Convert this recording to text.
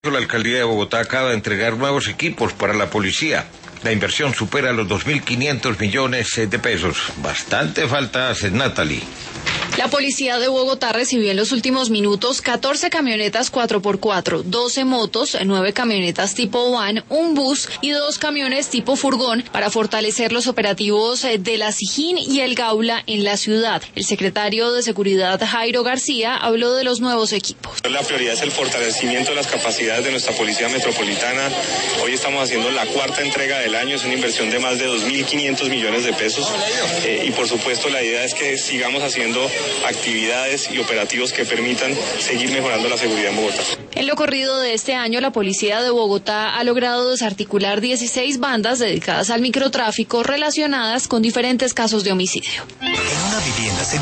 La alcaldía de Bogotá acaba de entregar nuevos equipos para la policía. La inversión supera los 2.500 millones de pesos. Bastante falta hace, Natalie. La policía de Bogotá recibió en los últimos minutos 14 camionetas 4x4, 12 motos, 9 camionetas tipo van, un bus y 2 camiones tipo furgón para fortalecer los operativos de la Sijín y el Gaula en la ciudad. El secretario de Seguridad, Jairo García, habló de los nuevos equipos. La prioridad es el fortalecimiento de las capacidades de nuestra policía metropolitana. Hoy estamos haciendo la cuarta entrega del año, es una inversión de más de 2.500 millones de pesos y por supuesto la idea es que sigamos haciendo actividades y operativos que permitan seguir mejorando la seguridad en Bogotá. En lo corrido de este año, la policía de Bogotá ha logrado desarticular 16 bandas dedicadas al microtráfico relacionadas con diferentes casos de homicidio. En una vivienda